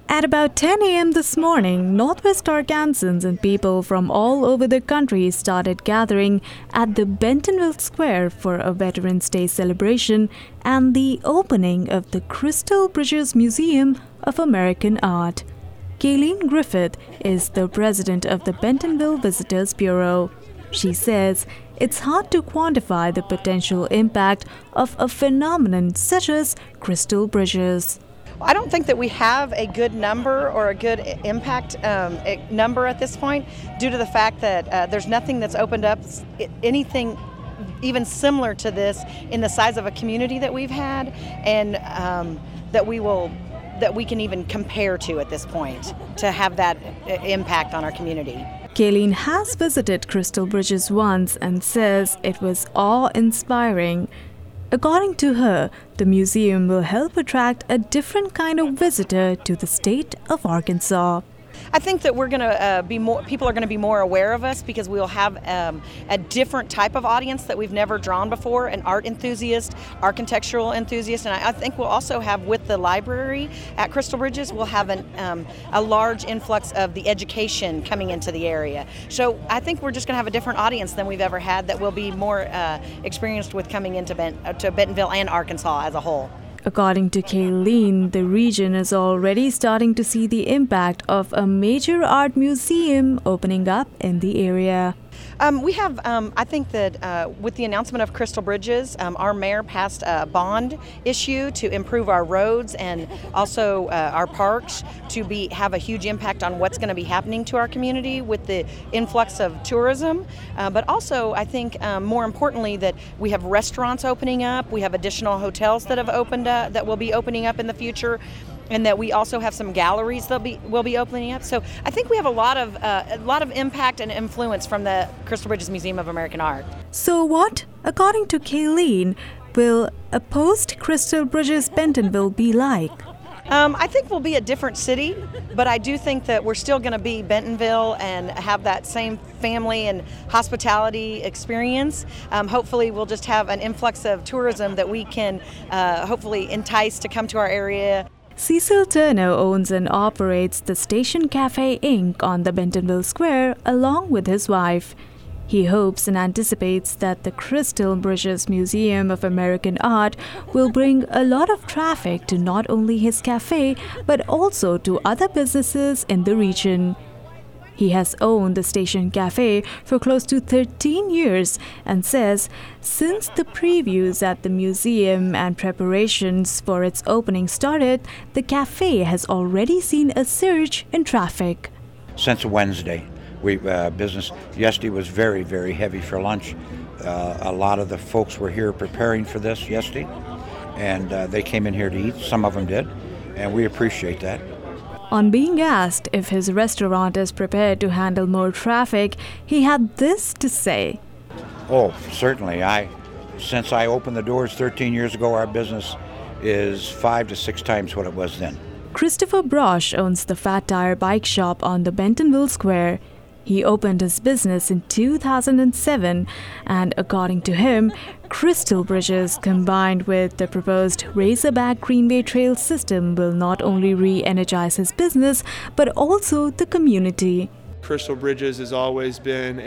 At about 10 a.m. this morning, Northwest Arkansans and people from all over the country started gathering at the Bentonville Square for a Veterans Day celebration and the opening of the Crystal Bridges Museum of American Art. Kayleen Griffith is the president of the Bentonville Visitors Bureau. She says it's hard to quantify the potential impact of a phenomenon such as Crystal Bridges. I don't think that we have a good number or a good impact number at this point, due to the fact that there's nothing that's opened up anything even similar to this in the size of a community that we've had, and that we can even compare to at this point to have that impact on our community. Kayleen has visited Crystal Bridges once and says it was awe-inspiring. According to her, the museum will help attract a different kind of visitor to the state of Arkansas. I think that we're going to people are going to be more aware of us because we'll have a different type of audience that we've never drawn before, an art enthusiast, architectural enthusiast, and I think we'll also have, with the library at Crystal Bridges, we'll have a large influx of the education coming into the area. So I think we're just going to have a different audience than we've ever had that will be more experienced with coming into Bentonville and Arkansas as a whole. According to Kayleen, the region is already starting to see the impact of a major art museum opening up in the area. We have, I think that with the announcement of Crystal Bridges, our mayor passed a bond issue to improve our roads and also our parks to have a huge impact on what's going to be happening to our community with the influx of tourism. But also, I think more importantly, that we have restaurants opening up, we have additional hotels that have opened up, that will be opening up in the future, and that we also have some galleries that will be opening up. So I think we have a lot of impact and influence from the Crystal Bridges Museum of American Art. So what, according to Kayleen, will a post-Crystal Bridges Bentonville be like? I think we'll be a different city, but I do think that we're still going to be Bentonville and have that same family and hospitality experience. Hopefully we'll just have an influx of tourism that we can hopefully entice to come to our area. Cecil Turner owns and operates the Station Cafe Inc. on the Bentonville Square along with his wife. He hopes and anticipates that the Crystal Bridges Museum of American Art will bring a lot of traffic to not only his cafe but also to other businesses in the region. He has owned the Station Cafe for close to 13 years and says since the previews at the museum and preparations for its opening started, the cafe has already seen a surge in traffic. Since Wednesday, business yesterday was very, very heavy for lunch. A lot of the folks were here preparing for this yesterday, and they came in here to eat. Some of them did, and we appreciate that. On being asked if his restaurant is prepared to handle more traffic, he had this to say. Oh, certainly. Since I opened the doors 13 years ago, our business is 5 to 6 times what it was then. Christopher Brosh owns the Fat Tire Bike Shop on the Bentonville Square. He opened his business in 2007, and according to him, Crystal Bridges combined with the proposed Razorback Greenway Trail system will not only re-energize his business, but also the community. Crystal Bridges has always been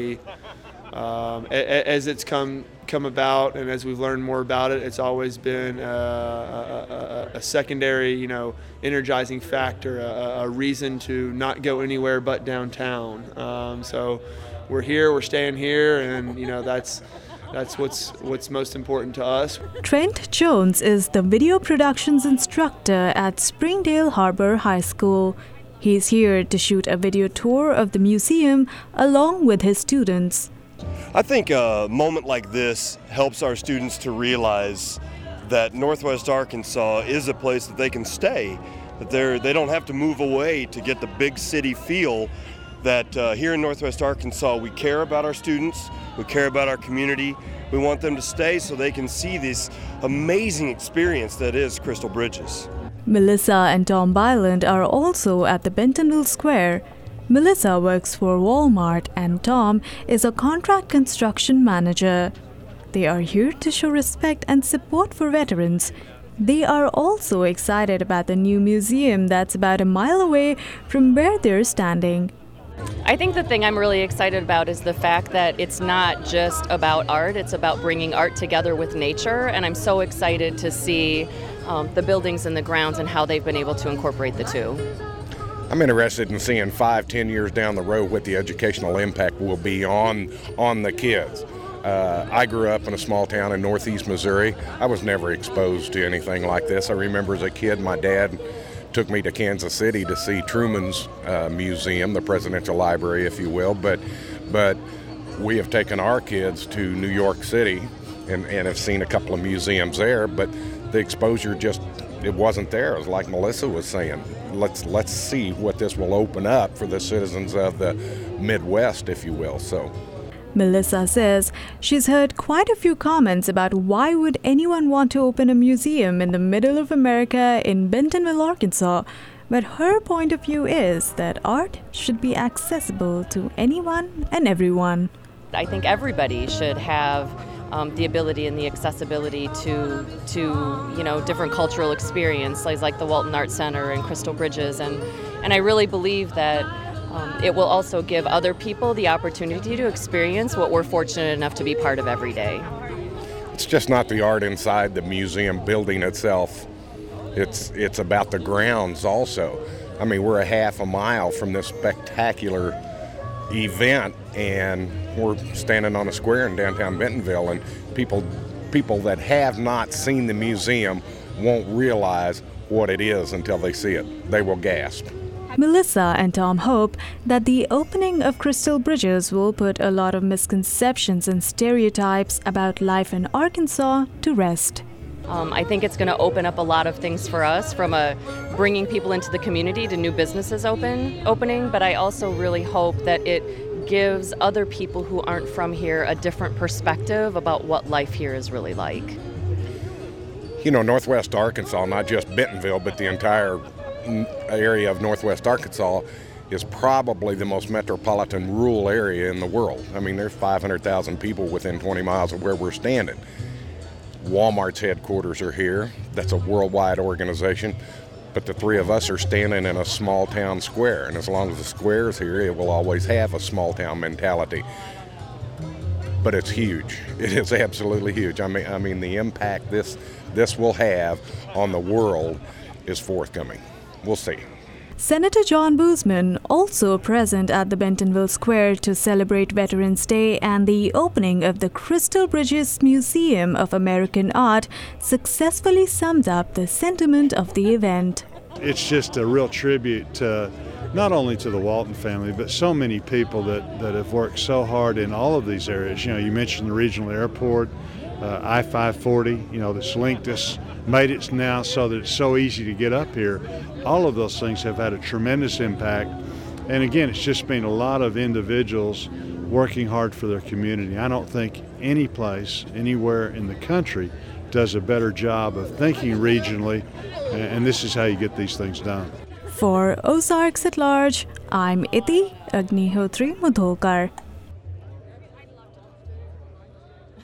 as it's come about and as we've learned more about it, it's always been a secondary, energizing factor, a reason to not go anywhere but downtown. So we're here, we're staying here, and that's what's most important to us. Trent Jones is the video productions instructor at Springdale Harbor High School. He's here to shoot a video tour of the museum along with his students. I think a moment like this helps our students to realize that Northwest Arkansas is a place that they can stay, that they don't have to move away to get the big city feel, that here in Northwest Arkansas we care about our students, we care about our community, we want them to stay so they can see this amazing experience that is Crystal Bridges. Melissa and Tom Byland are also at the Bentonville Square. Melissa works for Walmart and Tom is a contract construction manager. They are here to show respect and support for veterans. They are also excited about the new museum that's about a mile away from where they're standing. I think the thing I'm really excited about is the fact that it's not just about art, it's about bringing art together with nature, and I'm so excited to see the buildings and the grounds and how they've been able to incorporate the two. I'm interested in seeing 5-10 years down the road what the educational impact will be on the kids. I grew up in a small town in northeast Missouri. I was never exposed to anything like this. I remember as a kid, my dad took me to Kansas City to see Truman's museum, the presidential library, if you will. But we have taken our kids to New York City and have seen a couple of museums there. But the exposure it wasn't there. It was like Melissa was saying. Let's see what this will open up for the citizens of the Midwest, if you will. So. Melissa says she's heard quite a few comments about why would anyone want to open a museum in the middle of America in Bentonville, Arkansas. But her point of view is that art should be accessible to anyone and everyone. I think everybody should have the ability and the accessibility to different cultural experiences like the Walton Art Center and Crystal Bridges, and I really believe that it will also give other people the opportunity to experience what we're fortunate enough to be part of every day. It's just not the art inside the museum building itself. It's about the grounds also. I mean, we're a half a mile from this spectacular event, and we're standing on a square in downtown Bentonville, and people that have not seen the museum won't realize what it is until they see it. They will gasp. Melissa and Tom hope that the opening of Crystal Bridges will put a lot of misconceptions and stereotypes about life in Arkansas to rest. I think it's going to open up a lot of things for us, from bringing people into the community to new businesses opening, but I also really hope that it gives other people who aren't from here a different perspective about what life here is really like. You know, Northwest Arkansas, not just Bentonville, but the entire area of Northwest Arkansas is probably the most metropolitan rural area in the world. I mean, there's 500,000 people within 20 miles of where we're standing. Walmart's headquarters are here. That's a worldwide organization. But the three of us are standing in a small town square, and as long as the square is here, it will always have a small town mentality. But it's huge. It is absolutely huge. I mean, the impact this will have on the world is forthcoming. We'll see. Senator John Boozman, also present at the Bentonville Square to celebrate Veterans Day and the opening of the Crystal Bridges Museum of American Art, successfully summed up the sentiment of the event. It's just a real tribute to not only to the Walton family, but so many people that have worked so hard in all of these areas. You know, you mentioned the regional airport, I-540, that's linked us, made it now so that it's so easy to get up here. All of those things have had a tremendous impact. And again, it's just been a lot of individuals working hard for their community. I don't think any place, anywhere in the country, does a better job of thinking regionally, and this is how you get these things done. For Ozarks at Large, I'm Iti Agnihotri Mudholkar.